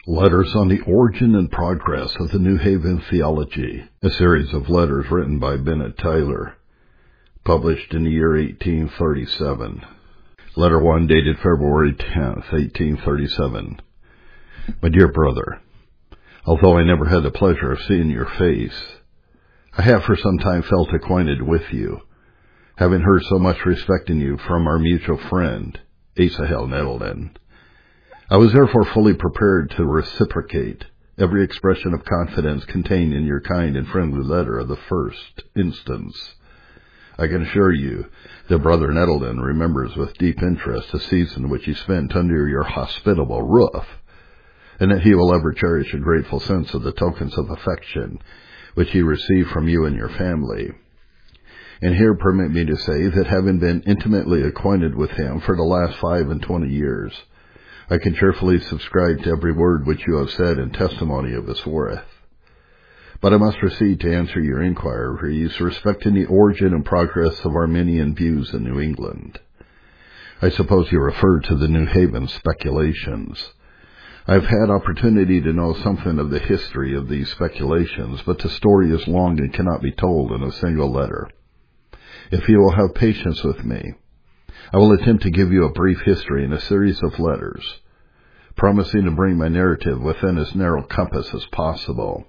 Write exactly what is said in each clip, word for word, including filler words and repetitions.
Letters on the Origin and Progress of the New Haven Theology, a series of letters written by Bennet Tyler, published in the year eighteen thirty-seven. Letter one, dated February tenth, eighteen thirty-seven. My dear brother, although I never had the pleasure of seeing your face, I have for some time felt acquainted with you, having heard so much respecting you from our mutual friend, Asahel Nettleton. I was therefore fully prepared to reciprocate every expression of confidence contained in your kind and friendly letter of the first instance. I can assure you that Brother Nettleton remembers with deep interest the season which he spent under your hospitable roof, and that he will ever cherish a grateful sense of the tokens of affection which he received from you and your family. And here permit me to say that having been intimately acquainted with him for the last five and twenty years, I can cheerfully subscribe to every word which you have said in testimony of his worth. But I must proceed to answer your inquiries respecting the origin and progress of Arminian views in New England. I suppose you refer to the New Haven speculations. I have had opportunity to know something of the history of these speculations, but the story is long and cannot be told in a single letter. If you will have patience with me, I will attempt to give you a brief history in a series of letters, promising to bring my narrative within as narrow compass as possible.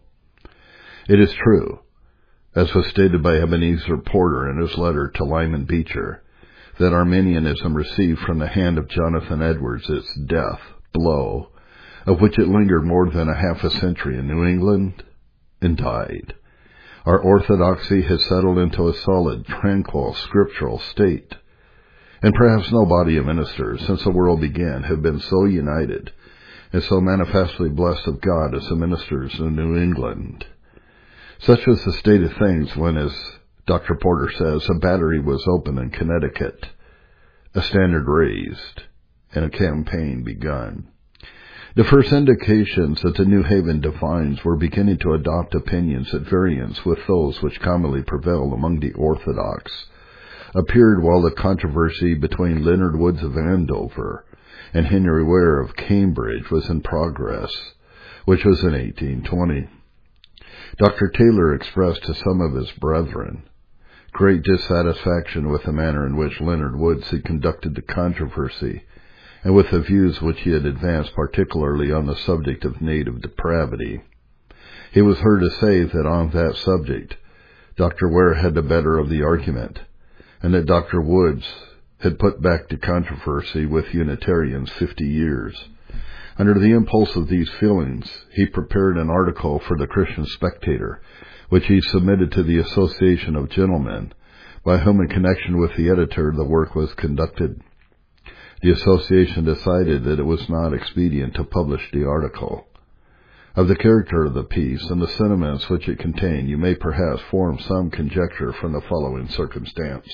It is true, as was stated by Ebenezer Porter in his letter to Lyman Beecher, that Arminianism received from the hand of Jonathan Edwards its death blow, of which it lingered more than a half a century in New England, and died. Our orthodoxy has settled into a solid, tranquil, scriptural state, and perhaps no body of ministers since the world began have been so united and so manifestly blessed of God as the ministers in New England. Such was the state of things when, as Doctor Porter says, a battery was opened in Connecticut, a standard raised, and a campaign begun. The first indications that the New Haven divines were beginning to adopt opinions at variance with those which commonly prevailed among the Orthodox appeared while the controversy between Leonard Woods of Andover and Henry Ware of Cambridge was in progress, which was in eighteen twenty. Doctor Taylor expressed to some of his brethren great dissatisfaction with the manner in which Leonard Woods had conducted the controversy, and with the views which he had advanced particularly on the subject of native depravity. He was heard to say that on that subject Doctor Ware had the better of the argument, and that Doctor Woods had put back the controversy with Unitarians fifty years. Under the impulse of these feelings, he prepared an article for the Christian Spectator, which he submitted to the Association of Gentlemen, by whom in connection with the editor the work was conducted. The association decided that it was not expedient to publish the article. Of the character of the piece and the sentiments which it contained, you may perhaps form some conjecture from the following circumstance.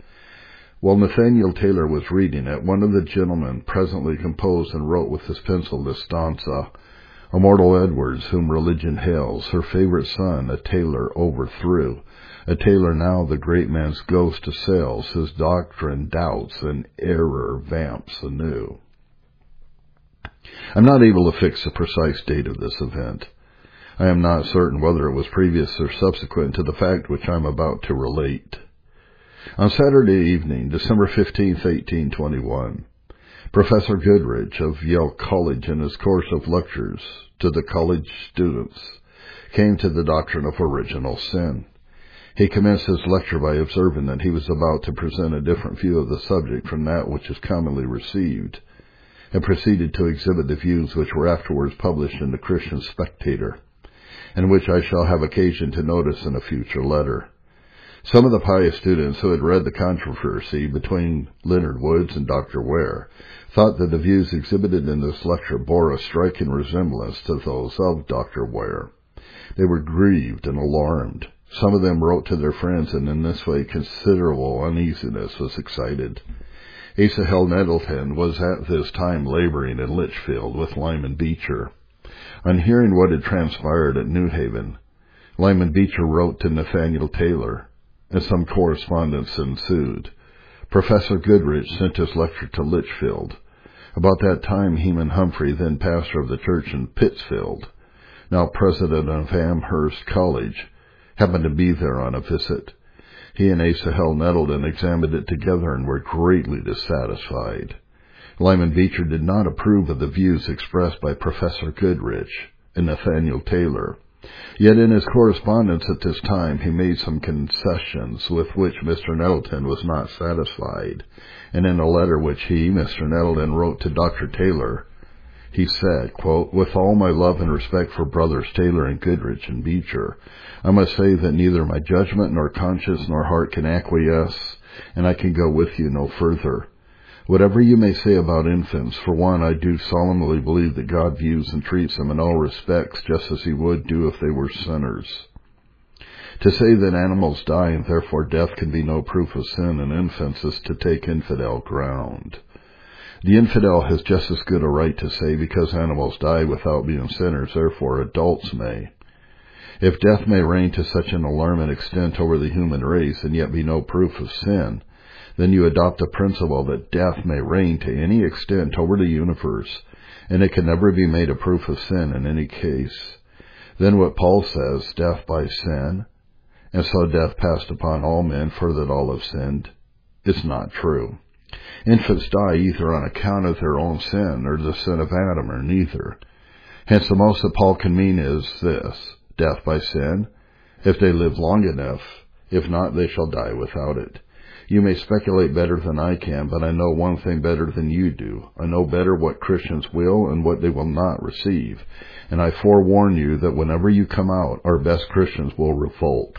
While Nathaniel Taylor was reading it, one of the gentlemen presently composed and wrote with his pencil this stanza: Immortal Edwards, whom religion hails, her favorite son a Taylor overthrew. A Taylor now the great man's ghost assails, his doctrine doubts and error vamps anew. I'm not able to fix the precise date of this event. I am not certain whether it was previous or subsequent to the fact which I am about to relate. On Saturday evening, December fifteenth, eighteen twenty-one, Professor Goodrich of Yale College, in his course of lectures to the college students, came to the doctrine of original sin. He commenced his lecture by observing that he was about to present a different view of the subject from that which is commonly received, and proceeded to exhibit the views which were afterwards published in the Christian Spectator, and which I shall have occasion to notice in a future letter. Some of the pious students who had read the controversy between Leonard Woods and Doctor Ware thought that the views exhibited in this lecture bore a striking resemblance to those of Doctor Ware. They were grieved and alarmed. Some of them wrote to their friends, and in this way considerable uneasiness was excited. Asahel Nettleton was at this time laboring in Litchfield with Lyman Beecher. On hearing what had transpired at New Haven, Lyman Beecher wrote to Nathaniel Taylor, and some correspondence ensued. Professor Goodrich sent his lecture to Litchfield, About that time, Heman Humphrey, then pastor of the church in Pittsfield, now president of Amherst College, happened to be there on a visit. He and Asa Held Nettleton examined it together and were greatly dissatisfied. Lyman Beecher did not approve of the views expressed by Professor Goodrich and Nathaniel Taylor. Yet in his correspondence at this time, he made some concessions with which Mister Nettleton was not satisfied, and in a letter which he, Mister Nettleton, wrote to Doctor Taylor, he said, quote, "With all my love and respect for brothers Taylor and Goodrich and Beecher, I must say that neither my judgment nor conscience nor heart can acquiesce, and I can go with you no further. Whatever you may say about infants, for one, I do solemnly believe that God views and treats them in all respects just as he would do if they were sinners. To say that animals die and therefore death can be no proof of sin in infants is to take infidel ground. The infidel has just as good a right to say because animals die without being sinners, therefore adults may. If death may reign to such an alarming extent over the human race and yet be no proof of sin, then you adopt the principle that death may reign to any extent over the universe, and it can never be made a proof of sin in any case. Then what Paul says, death by sin, and so death passed upon all men for that all have sinned, is not true. Infants die either on account of their own sin or the sin of Adam, or neither. Hence the most that Paul can mean is this, death by sin, if they live long enough. If not, they shall die without it. You may speculate better than I can, but I know one thing better than you do. I know better what Christians will and what they will not receive. And I forewarn you that whenever you come out, our best Christians will revolt.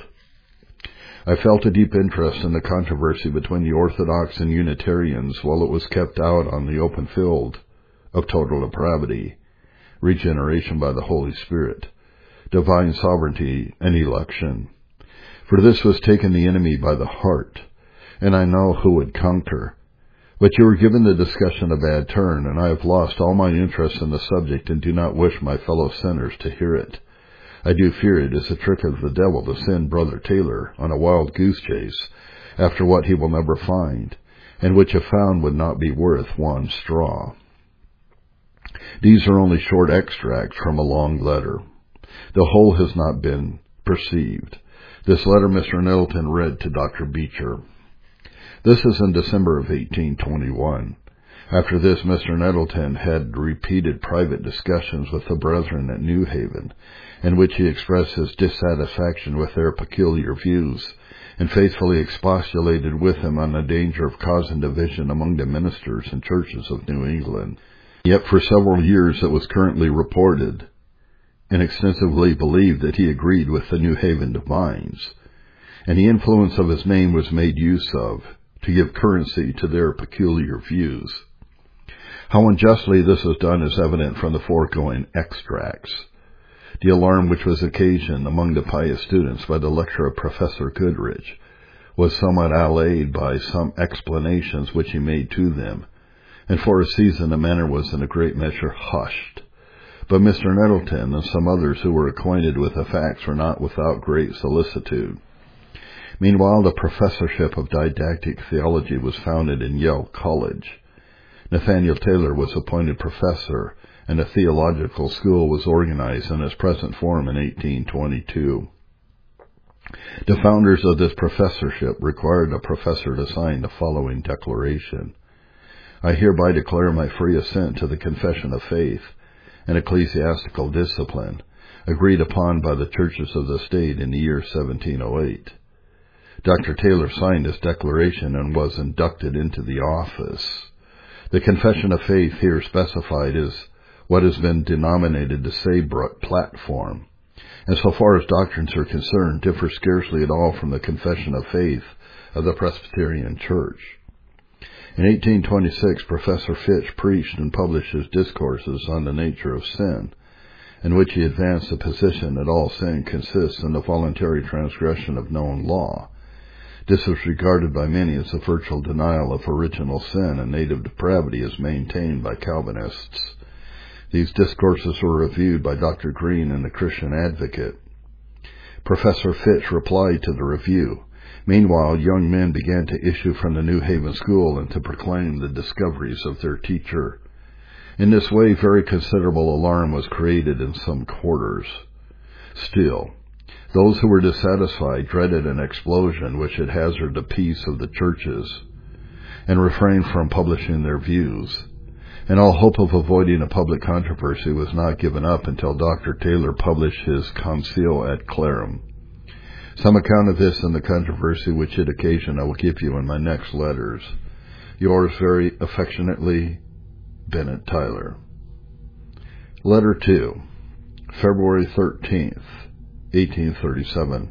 I felt a deep interest in the controversy between the Orthodox and Unitarians while it was kept out on the open field of total depravity, regeneration by the Holy Spirit, divine sovereignty, and election. For this was taken the enemy by the heart, and I know who would conquer. But you were given the discussion a bad turn, and I have lost all my interest in the subject and do not wish my fellow sinners to hear it. I do fear it is a trick of the devil to send Brother Taylor on a wild goose chase after what he will never find, and which if found would not be worth one straw. These are only short extracts from a long letter. The whole has not been perceived. This letter Mister Nettleton read to Doctor Beecher. This is in December of eighteen twenty-one. After this, Mister Nettleton had repeated private discussions with the brethren at New Haven, in which he expressed his dissatisfaction with their peculiar views, and faithfully expostulated with them on the danger of causing division among the ministers and churches of New England. Yet for several years it was currently reported and extensively believed that he agreed with the New Haven divines, and the influence of his name was made use of to give currency to their peculiar views. How unjustly this was done is evident from the foregoing extracts. The alarm which was occasioned among the pious students by the lecture of Professor Goodrich was somewhat allayed by some explanations which he made to them, and for a season the matter was in a great measure hushed. But Mister Nettleton and some others who were acquainted with the facts were not without great solicitude. Meanwhile, the professorship of didactic theology was founded in Yale College. Nathaniel Taylor was appointed professor, and a theological school was organized in its present form in eighteen twenty-two. The founders of this professorship required a professor to sign the following declaration. I hereby declare my free assent to the confession of faith and ecclesiastical discipline agreed upon by the churches of the state in the year seventeen oh eight. Doctor Taylor signed this declaration and was inducted into the office. The confession of faith here specified is what has been denominated the Saybrook Platform, and so far as doctrines are concerned, differ scarcely at all from the confession of faith of the Presbyterian Church. In eighteen twenty-six, Professor Fitch preached and published his discourses on the nature of sin, in which he advanced the position that all sin consists in the voluntary transgression of known law. This was regarded by many as a virtual denial of original sin and native depravity as maintained by Calvinists. These discourses were reviewed by Doctor Green in the Christian Advocate. Professor Fitch replied to the review. Meanwhile, young men began to issue from the New Haven School and to proclaim the discoveries of their teacher, In this way, very considerable alarm was created in some quarters. Still, those who were dissatisfied dreaded an explosion which had hazarded the peace of the churches, and refrained from publishing their views, and all hope of avoiding a public controversy was not given up until Doctor Taylor published his Concile ad Clarem. Some account of this and the controversy which it occasioned I will give you in my next letters. Yours very affectionately, Bennett Tyler. Letter two, February thirteenth, eighteen thirty-seven.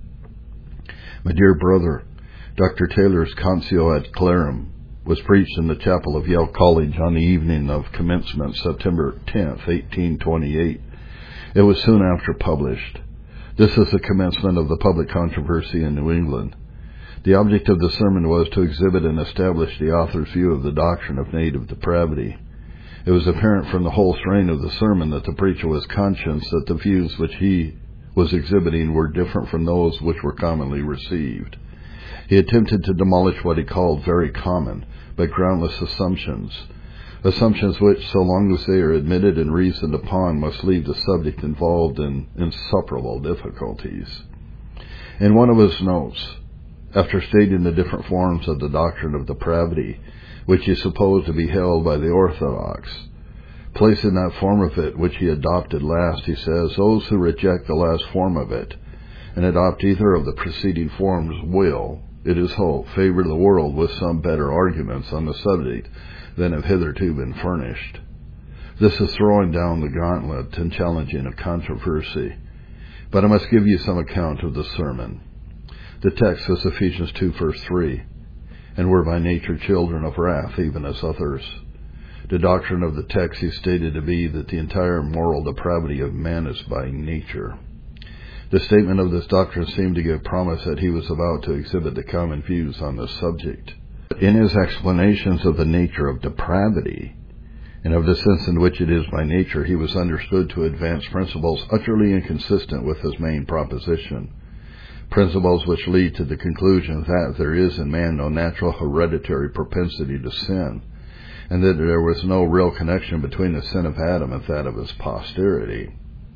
My dear brother, Doctor Taylor's Concile ad Clarem was preached in the chapel of Yale College on the evening of commencement, September tenth, eighteen twenty-eight. It was soon after published. This is the commencement of the public controversy in New England. The object of the sermon was to exhibit and establish the author's view of the doctrine of native depravity. It was apparent from the whole strain of the sermon that the preacher was conscious that the views which he was exhibiting were different from those which were commonly received. He attempted to demolish what he called very common, but groundless assumptions, assumptions which, so long as they are admitted and reasoned upon, must leave the subject involved in insuperable difficulties. In one of his notes, after stating the different forms of the doctrine of depravity, which he supposed to be held by the Orthodox, placing that form of it which he adopted last, he says, those who reject the last form of it, and adopt either of the preceding forms will, it is hoped, favor the world with some better arguments on the subject than have hitherto been furnished. This is throwing down the gauntlet and challenging a controversy. But I must give you some account of the sermon. The text is Ephesians two, verse three, and we're by nature children of wrath, even as others. The doctrine of the text is stated to be that the entire moral depravity of man is by nature. The statement of this doctrine seemed to give promise that he was about to exhibit the common views on this subject. In his explanations of the nature of depravity, and of the sense in which it is by nature, he was understood to advance principles utterly inconsistent with his main proposition, principles which lead to the conclusion that there is in man no natural hereditary propensity to sin, and that there was no real connection between the sin of Adam and that of his posterity.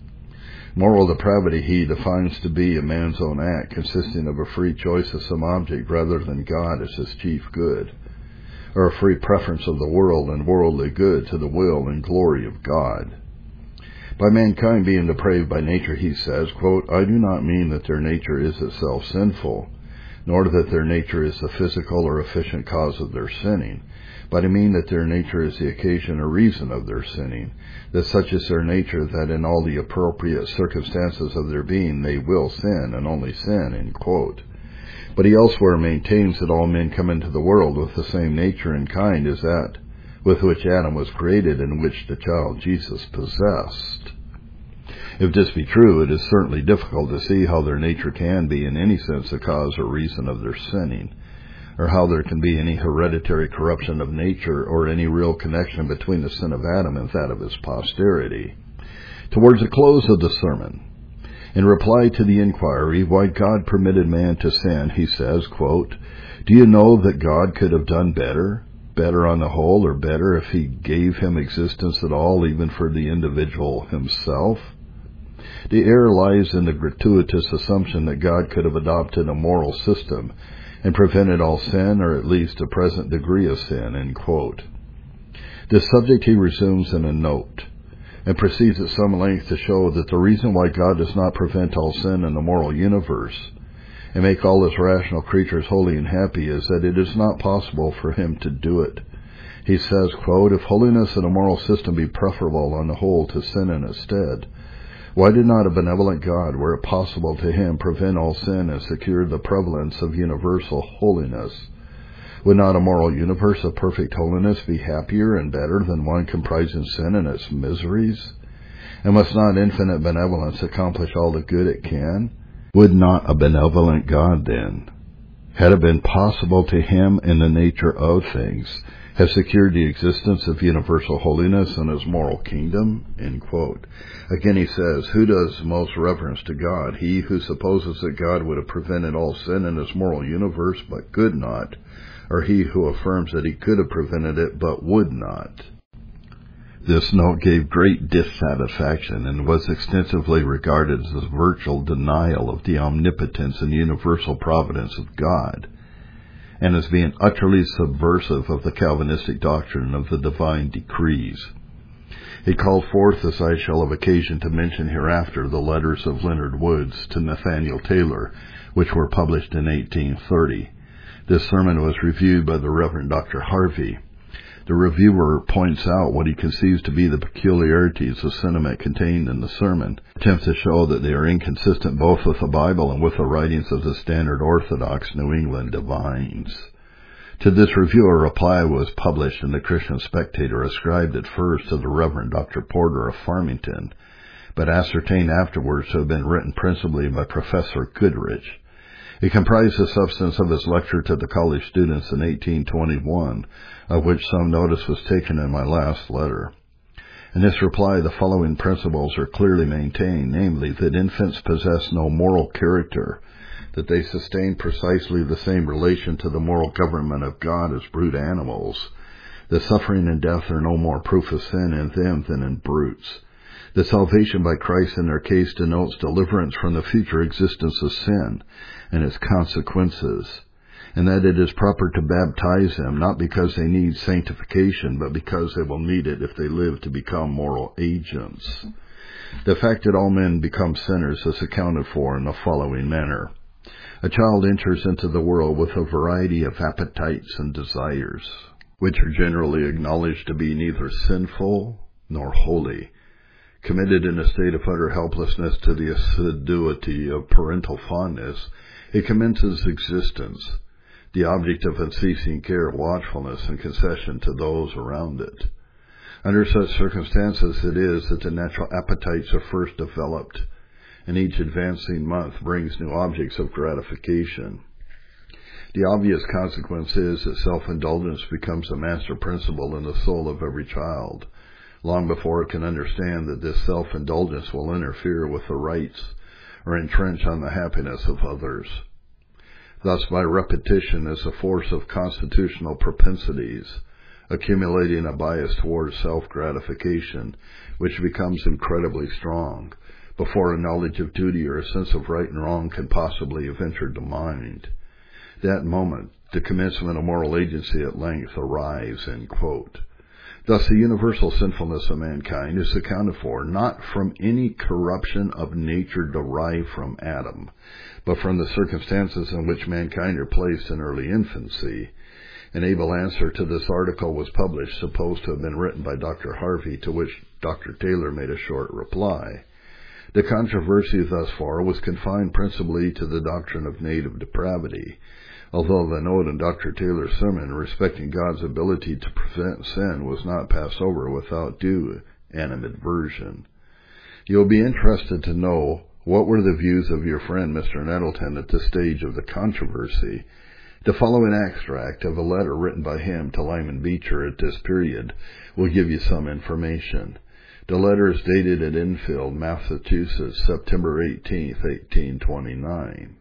Moral depravity he defines to be a man's own act consisting of a free choice of some object rather than God as his chief good, or a free preference of the world and worldly good to the will and glory of God. By mankind being depraved by nature, he says, quote, I do not mean that their nature is itself sinful, nor that their nature is the physical or efficient cause of their sinning, but I mean that their nature is the occasion or reason of their sinning, that such is their nature that in all the appropriate circumstances of their being they will sin, and only sin, end quote. But he elsewhere maintains that all men come into the world with the same nature and kind as that with which Adam was created and which the child Jesus possessed. If this be true, it is certainly difficult to see how their nature can be in any sense the cause or reason of their sinning, or how there can be any hereditary corruption of nature or any real connection between the sin of Adam and that of his posterity. Towards the close of the sermon, in reply to the inquiry why God permitted man to sin, he says, quote, do you know that God could have done better, better on the whole, or better if he gave him existence at all, even for the individual himself? The error lies in the gratuitous assumption that God could have adopted a moral system and prevented all sin, or at least a present degree of sin, end quote. This subject he resumes in a note, and proceeds at some length to show that the reason why God does not prevent all sin in the moral universe, and make all his rational creatures holy and happy, is that it is not possible for him to do it. He says, quote, if holiness in a moral system be preferable on the whole to sin in its stead, why did not a benevolent God, were it possible to him, prevent all sin and secure the prevalence of universal holiness? Would not a moral universe of perfect holiness be happier and better than one comprising sin and its miseries? And must not infinite benevolence accomplish all the good it can? Would not a benevolent God, then, had it been possible to him in the nature of things, have secured the existence of universal holiness in his moral kingdom? End quote. Again he says, who does most reverence to God? He who supposes that God would have prevented all sin in his moral universe but could not, or he who affirms that he could have prevented it but would not? This note gave great dissatisfaction and was extensively regarded as a virtual denial of the omnipotence and universal providence of God, and as being utterly subversive of the Calvinistic doctrine of the divine decrees. He called forth, as I shall have occasion to mention hereafter, the letters of Leonard Woods to Nathaniel Taylor, which were published in eighteen thirty. This sermon was reviewed by the Reverend Doctor Harvey. The reviewer points out what he conceives to be the peculiarities of sentiment contained in the sermon, attempts to show that they are inconsistent both with the Bible and with the writings of the standard Orthodox New England divines. To this review, a reply was published in the Christian Spectator, ascribed at first to the Reverend Doctor Porter of Farmington, but ascertained afterwards to have been written principally by Professor Goodrich. It comprised the substance of his lecture to the college students in eighteen twenty-one, of which some notice was taken in my last letter. In this reply, the following principles are clearly maintained, namely, that infants possess no moral character, that they sustain precisely the same relation to the moral government of God as brute animals, that suffering and death are no more proof of sin in them than in brutes, that salvation by Christ in their case denotes deliverance from the future existence of sin and its consequences, and that it is proper to baptize them not because they need sanctification, but because they will need it if they live to become moral agents. The fact that all men become sinners is accounted for in the following manner. A child enters into the world with a variety of appetites and desires, which are generally acknowledged to be neither sinful nor holy. Committed in a state of utter helplessness to the assiduity of parental fondness, it commences existence, the object of unceasing care, watchfulness, and concession to those around it. Under such circumstances it is that the natural appetites are first developed, and each advancing month brings new objects of gratification. The obvious consequence is that self-indulgence becomes a master principle in the soul of every child, long before it can understand that this self-indulgence will interfere with the rights or entrench on the happiness of others. Thus, by repetition is a force of constitutional propensities, accumulating a bias towards self-gratification, which becomes incredibly strong, before a knowledge of duty or a sense of right and wrong can possibly have entered the mind. That moment, the commencement of moral agency at length arrives, end quote. Thus, the universal sinfulness of mankind is accounted for not from any corruption of nature derived from Adam, but from the circumstances in which mankind are placed in early infancy. An able answer to this article was published, supposed to have been written by Doctor Harvey, to which Doctor Taylor made a short reply. The controversy thus far was confined principally to the doctrine of native depravity, although the note in Doctor Taylor's sermon respecting God's ability to prevent sin was not passed over without due animadversion. You will be interested to know what were the views of your friend Mister Nettleton at this stage of the controversy. The following extract of a letter written by him to Lyman Beecher at this period will give you some information. The letter is dated at Enfield, Massachusetts, September eighteenth, eighteen twenty-nine.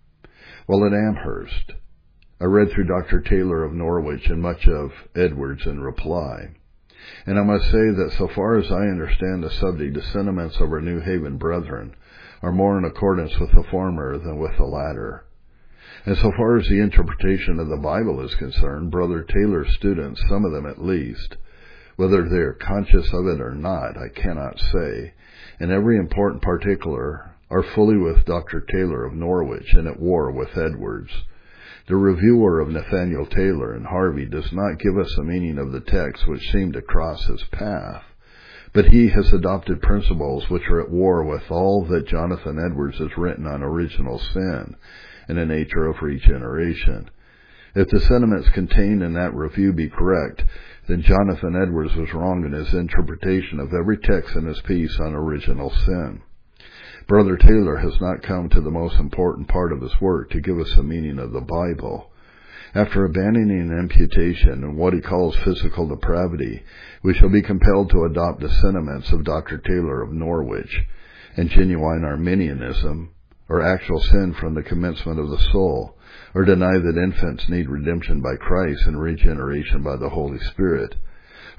While at Amherst, I read through Doctor Taylor of Norwich and much of Edwards in reply, and I must say that so far as I understand the subject, the sentiments of our New Haven brethren are more in accordance with the former than with the latter. And so far as the interpretation of the Bible is concerned, Brother Taylor's students, some of them at least, whether they are conscious of it or not, I cannot say, in every important particular, are fully with Doctor Taylor of Norwich and at war with Edwards. The reviewer of Nathaniel Taylor and Harvey does not give us a meaning of the text which seemed to cross his path, but he has adopted principles which are at war with all that Jonathan Edwards has written on original sin and the nature of regeneration. If the sentiments contained in that review be correct, then Jonathan Edwards was wrong in his interpretation of every text in his piece on original sin. Brother Taylor has not come to the most important part of his work to give us the meaning of the Bible. After abandoning imputation and what he calls physical depravity, we shall be compelled to adopt the sentiments of Doctor Taylor of Norwich, and genuine Arminianism, or actual sin from the commencement of the soul, or deny that infants need redemption by Christ and regeneration by the Holy Spirit,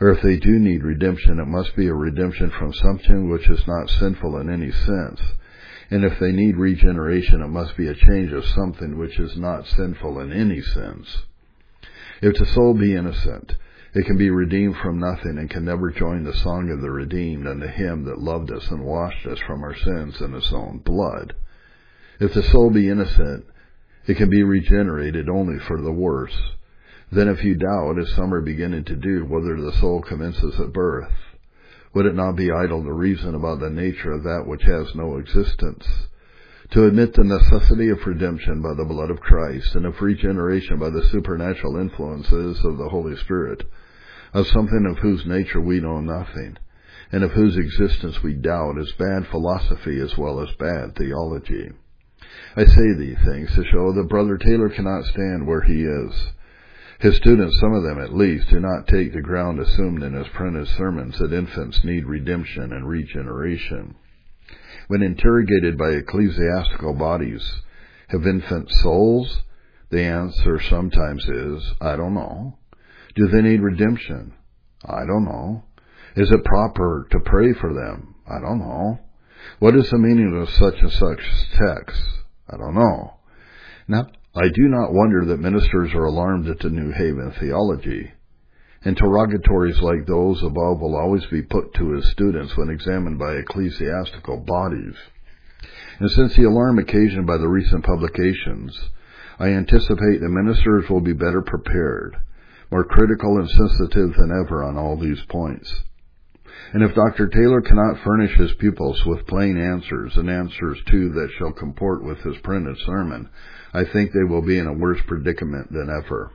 Or if they do need redemption, it must be a redemption from something which is not sinful in any sense. And if they need regeneration, it must be a change of something which is not sinful in any sense. If the soul be innocent, it can be redeemed from nothing and can never join the song of the redeemed and the hymn that loved us and washed us from our sins in his own blood. If the soul be innocent, it can be regenerated only for the worse. Then if you doubt, as some are beginning to do, whether the soul commences at birth, would it not be idle to reason about the nature of that which has no existence? To admit the necessity of redemption by the blood of Christ and of regeneration by the supernatural influences of the Holy Spirit, of something of whose nature we know nothing, and of whose existence we doubt, is bad philosophy as well as bad theology. I say these things to show that Brother Taylor cannot stand where he is. His students, some of them at least, do not take the ground assumed in his printed sermons that infants need redemption and regeneration. When interrogated by ecclesiastical bodies, have infants souls? The answer sometimes is, I don't know. Do they need redemption? I don't know. Is it proper to pray for them? I don't know. What is the meaning of such and such text? I don't know. Now, I do not wonder that ministers are alarmed at the New Haven theology. Interrogatories like those above will always be put to his students when examined by ecclesiastical bodies. And since the alarm occasioned by the recent publications, I anticipate the ministers will be better prepared, more critical and sensitive than ever on all these points. And if Doctor Taylor cannot furnish his pupils with plain answers, and answers too that shall comport with his printed sermon, I think they will be in a worse predicament than ever.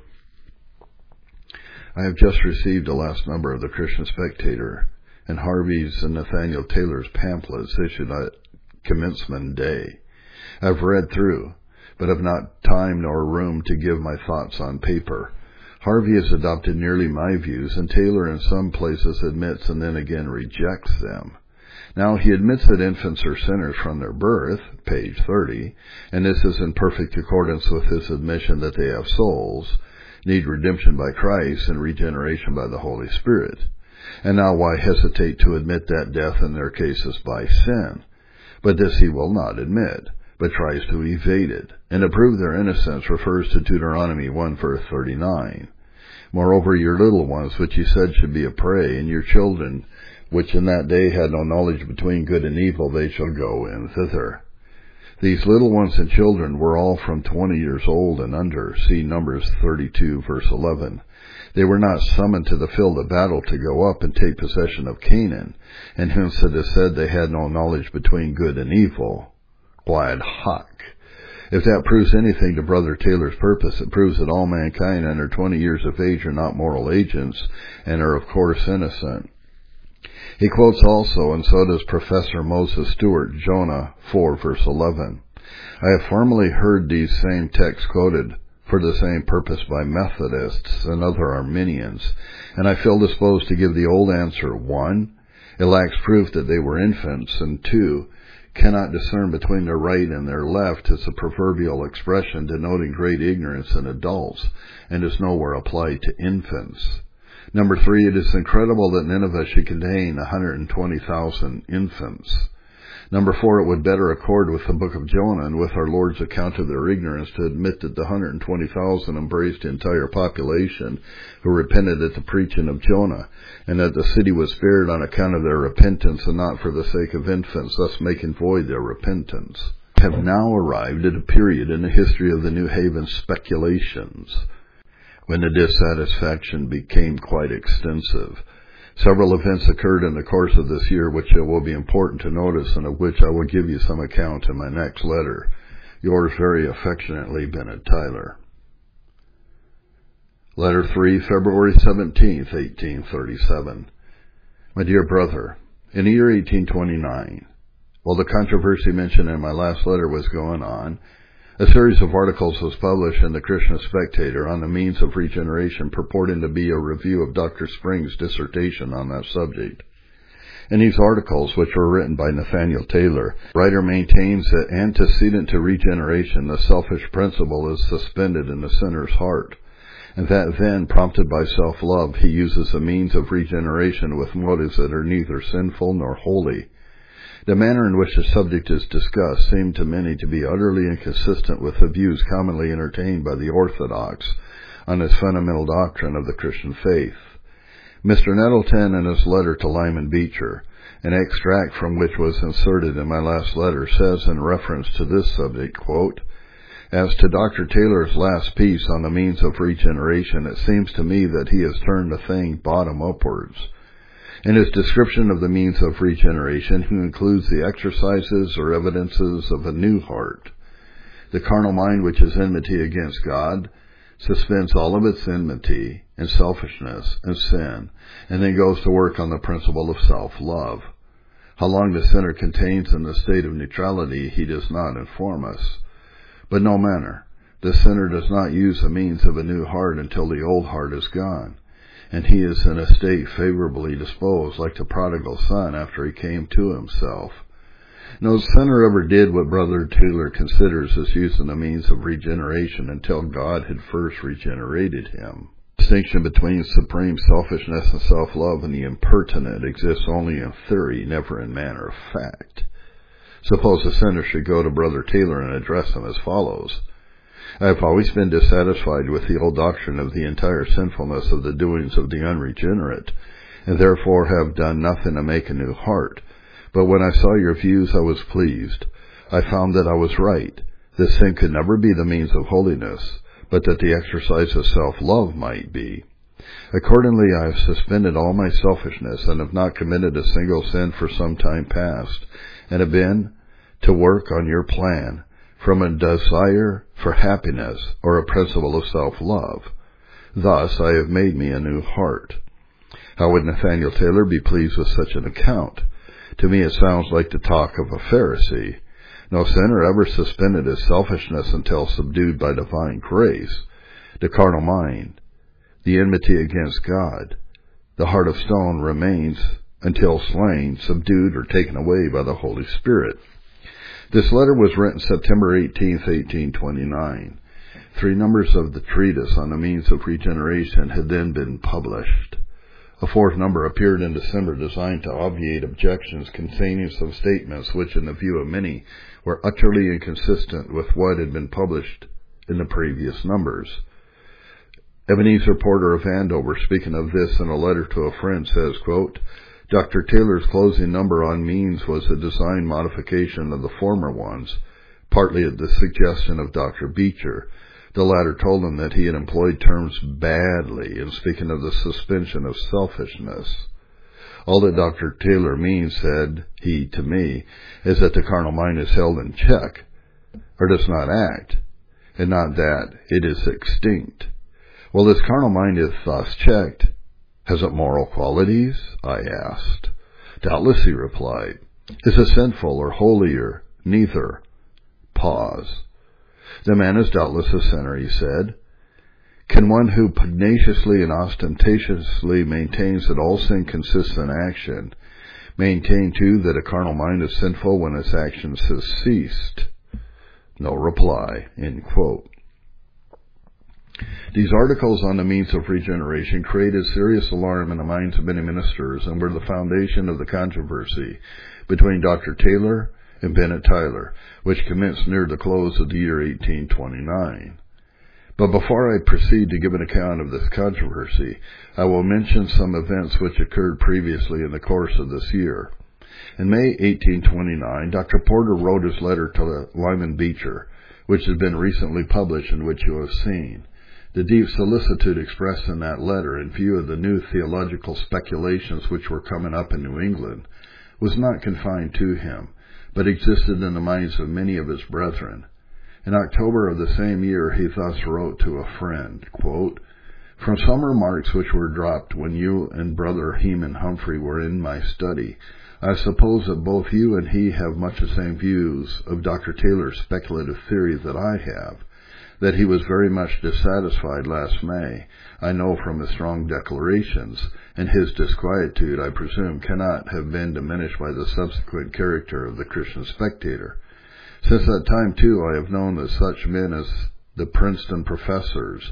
I have just received the last number of the Christian Spectator, and Harvey's and Nathaniel Taylor's pamphlets issued at commencement day. I have read through, but have not time nor room to give my thoughts on paper. Harvey has adopted nearly my views, and Taylor in some places admits and then again rejects them. Now, he admits that infants are sinners from their birth, page thirty, and this is in perfect accordance with his admission that they have souls, need redemption by Christ and regeneration by the Holy Spirit. And now why hesitate to admit that death in their case is by sin? But this he will not admit, but tries to evade it, and to prove their innocence refers to Deuteronomy one verse thirty-nine. Moreover, your little ones, which he said should be a prey, and your children, which in that day had no knowledge between good and evil, they shall go in thither. These little ones and children were all from twenty years old and under. See Numbers thirty-two, verse eleven. They were not summoned to the field of battle to go up and take possession of Canaan, and hence it is said they had no knowledge between good and evil. Quad hoc. If that proves anything to Brother Taylor's purpose, it proves that all mankind under twenty years of age are not moral agents, and are of course innocent. He quotes also, and so does Professor Moses Stewart, Jonah four, verse eleven. I have formerly heard these same texts quoted for the same purpose by Methodists and other Arminians, and I feel disposed to give the old answer. One, it lacks proof that they were infants, and two, cannot discern between their right and their left is a proverbial expression denoting great ignorance in adults, and is nowhere applied to infants. Number three, it is incredible that Nineveh should contain one hundred twenty thousand infants. Number four, it would better accord with the book of Jonah and with our Lord's account of their ignorance to admit that the one hundred twenty thousand embraced the entire population who repented at the preaching of Jonah, and that the city was spared on account of their repentance and not for the sake of infants, thus making void their repentance. We have now arrived at a period in the history of the New Haven speculations when the dissatisfaction became quite extensive. Several events occurred in the course of this year which it will be important to notice, and of which I will give you some account in my next letter. Yours very affectionately, Bennett Tyler. Letter three, February seventeenth, eighteen thirty-seven. My dear brother, in the year eighteen twenty-nine, while the controversy mentioned in my last letter was going on, a series of articles was published in the Christian Spectator on the means of regeneration, purporting to be a review of Doctor Spring's dissertation on that subject. In these articles, which were written by Nathaniel Taylor, the writer maintains that antecedent to regeneration, the selfish principle is suspended in the sinner's heart, and that then, prompted by self-love, he uses a means of regeneration with motives that are neither sinful nor holy. The manner in which the subject is discussed seemed to many to be utterly inconsistent with the views commonly entertained by the Orthodox on this fundamental doctrine of the Christian faith. Mister Nettleton, in his letter to Lyman Beecher, an extract from which was inserted in my last letter, says in reference to this subject, quote, "As to Doctor Taylor's last piece on the means of regeneration, it seems to me that he has turned the thing bottom upwards. In his description of the means of regeneration, he includes the exercises or evidences of a new heart. The carnal mind, which is enmity against God, suspends all of its enmity and selfishness and sin, and then goes to work on the principle of self-love. How long the sinner contains in the state of neutrality he does not inform us. But no matter, the sinner does not use the means of a new heart until the old heart is gone, and he is in a state favorably disposed, like the prodigal son after he came to himself. No sinner ever did what Brother Taylor considers as using the means of regeneration until God had first regenerated him. The distinction between supreme selfishness and self-love and the impertinent exists only in theory, never in manner of fact. Suppose a sinner should go to Brother Taylor and address him as follows: I have always been dissatisfied with the old doctrine of the entire sinfulness of the doings of the unregenerate, and therefore have done nothing to make a new heart. But when I saw your views, I was pleased. I found that I was right. This sin could never be the means of holiness, but that the exercise of self-love might be. Accordingly, I have suspended all my selfishness and have not committed a single sin for some time past, and have been to work on your plan, from a desire for happiness or a principle of self-love. Thus I have made me a new heart. How would Nathaniel Taylor be pleased with such an account? To me it sounds like the talk of a Pharisee. No sinner ever suspended his selfishness until subdued by divine grace. The carnal mind, the enmity against God, the heart of stone remains until slain, subdued, or taken away by the Holy Spirit. This letter was written September eighteenth, eighteen twenty-nine. Three numbers of the treatise on the means of regeneration had then been published. A fourth number appeared in December, designed to obviate objections containing some statements which, in the view of many, were utterly inconsistent with what had been published in the previous numbers. Ebenezer Porter of Andover, speaking of this in a letter to a friend, says, quote, Doctor Taylor's closing number on means was a design modification of the former ones, partly at the suggestion of Doctor Beecher. The latter told him that he had employed terms badly in speaking of the suspension of selfishness. All that Doctor Taylor means, said he to me, is that the carnal mind is held in check, or does not act, and not that it is extinct. Well, this carnal mind is thus checked. Has it moral qualities? I asked. Doubtless, he replied. Is it sinful or holy or neither? Pause. The man is doubtless a sinner, he said. Can one who pugnaciously and ostentatiously maintains that all sin consists in action, maintain too that a carnal mind is sinful when its actions has ceased? No reply. End quote. These articles on the means of regeneration created serious alarm in the minds of many ministers and were the foundation of the controversy between Doctor Taylor and Bennett Tyler, which commenced near the close of the year eighteen twenty-nine. But before I proceed to give an account of this controversy, I will mention some events which occurred previously in the course of this year. In May eighteen twenty-nine, Doctor Porter wrote his letter to Lyman Beecher, which has been recently published and which you have seen. The deep solicitude expressed in that letter in view of the new theological speculations which were coming up in New England was not confined to him, but existed in the minds of many of his brethren. In October of the same year, he thus wrote to a friend, quote, From some remarks which were dropped when you and Brother Heman Humphrey were in my study, I suppose that both you and he have much the same views of Doctor Taylor's speculative theory that I have, that he was very much dissatisfied last May, I know from his strong declarations, and his disquietude, I presume, cannot have been diminished by the subsequent character of the Christian Spectator. Since that time, too, I have known that such men as the Princeton professors,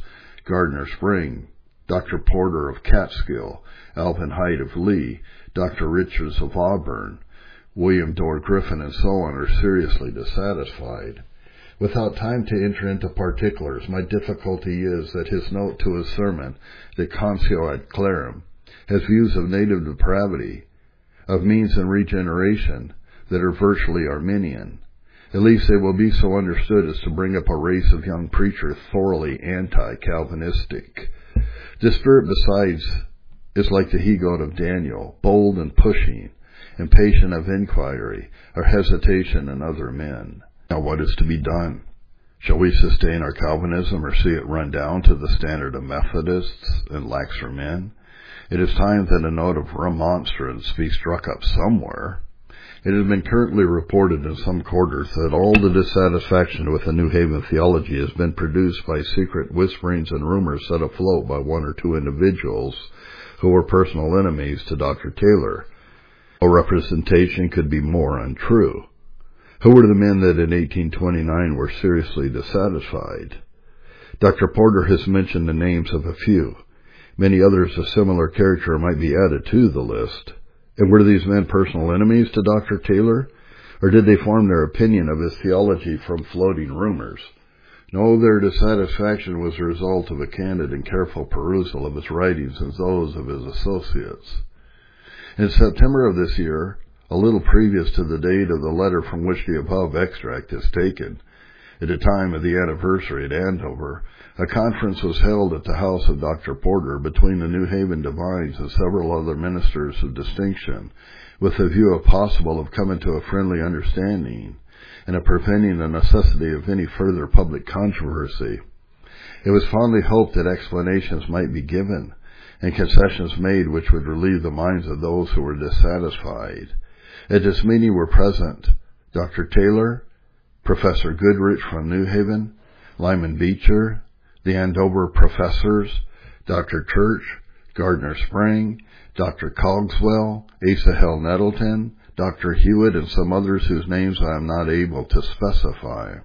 Gardner Spring, Doctor Porter of Catskill, Alvin Hyde of Lee, Doctor Richards of Auburn, William Dorr Griffin, and so on, are seriously dissatisfied. Without time to enter into particulars, my difficulty is that his note to his sermon, De Conscio ad Clarem, has views of native depravity, of means and regeneration, that are virtually Arminian. At least they will be so understood as to bring up a race of young preachers thoroughly anti-Calvinistic. The spirit, besides, is like the he-goat of Daniel, bold and pushing, impatient of inquiry or hesitation in other men. Now what is to be done? Shall we sustain our Calvinism or see it run down to the standard of Methodists and laxer men? It is time that a note of remonstrance be struck up somewhere. It has been currently reported in some quarters that all the dissatisfaction with the New Haven theology has been produced by secret whisperings and rumors set afloat by one or two individuals who were personal enemies to Doctor Taylor. No representation could be more untrue. Who were the men that in eighteen twenty-nine were seriously dissatisfied? Doctor Porter has mentioned the names of a few. Many others of similar character might be added to the list. And were these men personal enemies to Doctor Taylor, or did they form their opinion of his theology from floating rumors? No, their dissatisfaction was the result of a candid and careful perusal of his writings and those of his associates. In September of this year, a little previous to the date of the letter from which the above extract is taken, at the time of the anniversary at Andover, a conference was held at the house of Doctor Porter between the New Haven divines and several other ministers of distinction, with the view, if possible, of coming to a friendly understanding and of preventing the necessity of any further public controversy. It was fondly hoped that explanations might be given and concessions made which would relieve the minds of those who were dissatisfied. At this meeting were present Doctor Taylor, Professor Goodrich from New Haven, Lyman Beecher, the Andover professors, Doctor Church, Gardner Spring, Doctor Cogswell, Asahel Nettleton, Doctor Hewitt, and some others whose names I am not able to specify.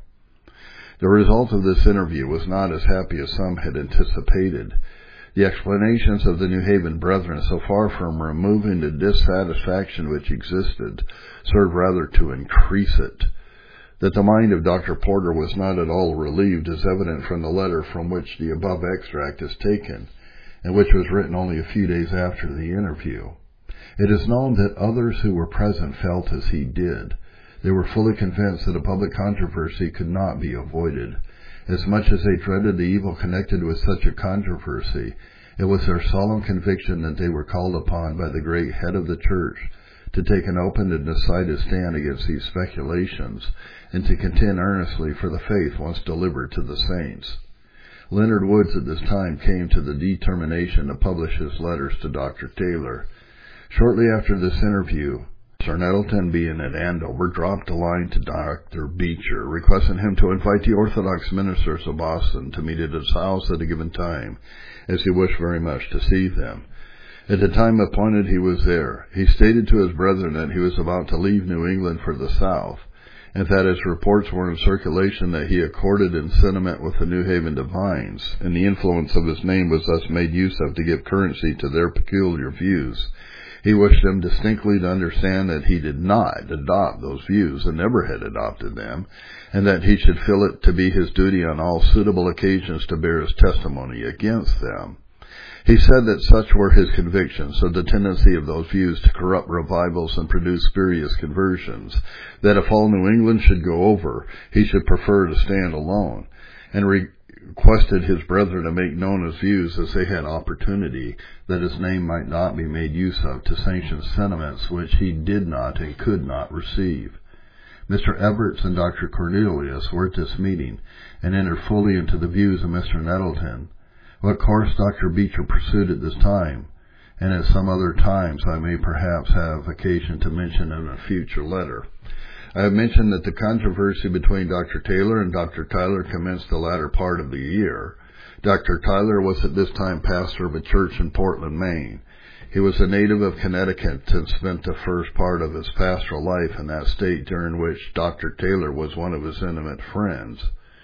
The result of this interview was not as happy as some had anticipated. The explanations of the New Haven brethren, so far from removing the dissatisfaction which existed, served rather to increase it. That the mind of Doctor Porter was not at all relieved is evident from the letter from which the above extract is taken, and which was written only a few days after the interview. It is known that others who were present felt as he did. They were fully convinced that a public controversy could not be avoided. As much as they dreaded the evil connected with such a controversy, it was their solemn conviction that they were called upon by the great head of the church to take an open and decided stand against these speculations, and to contend earnestly for the faith once delivered to the saints. Leonard Woods at this time came to the determination to publish his letters to Doctor Taylor. Shortly after this interview, Sir Nettleton, being at Andover, dropped a line to Doctor Beecher, requesting him to invite the Orthodox ministers of Boston to meet at his house at a given time, as he wished very much to see them. At the time appointed, he was there. He stated to his brethren that he was about to leave New England for the South, and that as reports were in circulation that he accorded in sentiment with the New Haven divines, and the influence of his name was thus made use of to give currency to their peculiar views, he wished them distinctly to understand that he did not adopt those views and never had adopted them, and that he should feel it to be his duty on all suitable occasions to bear his testimony against them. He said that such were his convictions of the tendency of those views to corrupt revivals and produce spurious conversions, that if all New England should go over, he should prefer to stand alone, and requested his brethren to make known his views as they had opportunity, that his name might not be made use of to sanction sentiments which he did not and could not receive. Mister Evarts and Doctor Cornelius were at this meeting, and entered fully into the views of Mister Nettleton. What course Doctor Beecher pursued at this time, and at some other times, I may perhaps have occasion to mention in a future letter. I have mentioned that the controversy between Doctor Taylor and Doctor Tyler commenced the latter part of the year. Doctor Tyler was at this time pastor of a church in Portland, Maine. He was a native of Connecticut and spent the first part of his pastoral life in that state, during which Doctor Taylor was one of his intimate friends.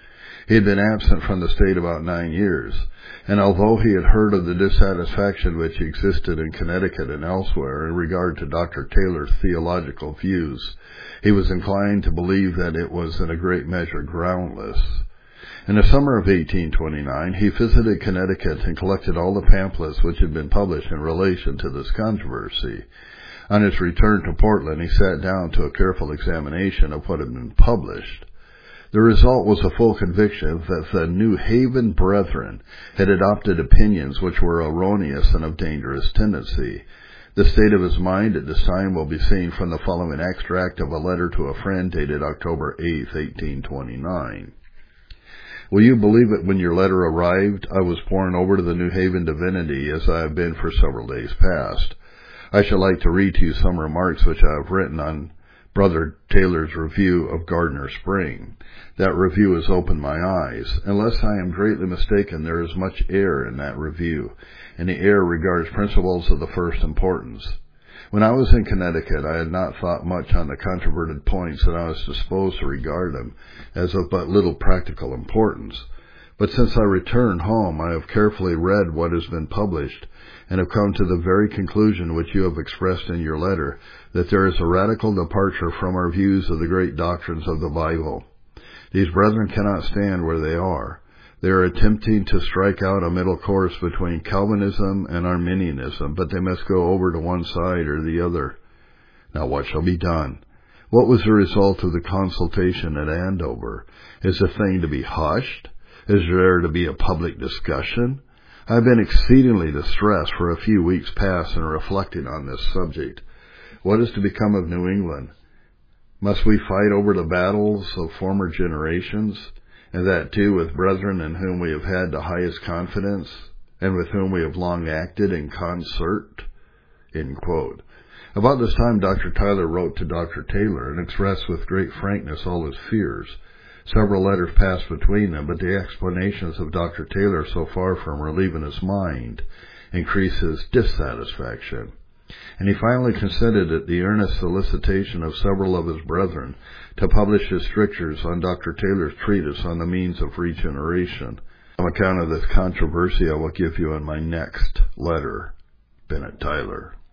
He had been absent from the state about nine years, and although he had heard of the dissatisfaction which existed in Connecticut and elsewhere in regard to Doctor Taylor's theological views, he was inclined to believe that it was in a great measure groundless. In the summer of eighteen twenty-nine, he visited Connecticut and collected all the pamphlets which had been published in relation to this controversy. On his return to Portland, he sat down to a careful examination of what had been published. The result was a full conviction that the New Haven Brethren had adopted opinions which were erroneous and of dangerous tendency. The state of his mind at this time will be seen from the following extract of a letter to a friend dated October eighth, eighteen twenty-nine. Will you believe it, when your letter arrived, I was poring over to the New Haven Divinity as I have been for several days past. I should like to read to you some remarks which I have written on Brother Taylor's review of Gardner Spring. That review has opened my eyes. Unless I am greatly mistaken, there is much error in that review, and the error regards principles of the first importance. When I was in Connecticut, I had not thought much on the controverted points, and I was disposed to regard them as of but little practical importance. But since I returned home, I have carefully read what has been published, and have come to the very conclusion which you have expressed in your letter, that there is a radical departure from our views of the great doctrines of the Bible. These brethren cannot stand where they are. They are attempting to strike out a middle course between Calvinism and Arminianism, but they must go over to one side or the other. Now what shall be done? What was the result of the consultation at Andover? Is the thing to be hushed? Is there to be a public discussion? I have been exceedingly distressed for a few weeks past in reflecting on this subject. What is to become of New England? Must we fight over the battles of former generations, and that too with brethren in whom we have had the highest confidence, and with whom we have long acted in concert? End quote. About this time, Doctor Tyler wrote to Doctor Taylor and expressed with great frankness all his fears. Several letters passed between them, but the explanations of Doctor Taylor, so far from relieving his mind, increased his dissatisfaction. And he finally consented, at the earnest solicitation of several of his brethren, to publish his strictures on Doctor Taylor's treatise on the means of regeneration. On account of this controversy, I will give you in my next letter. Bennett Tyler.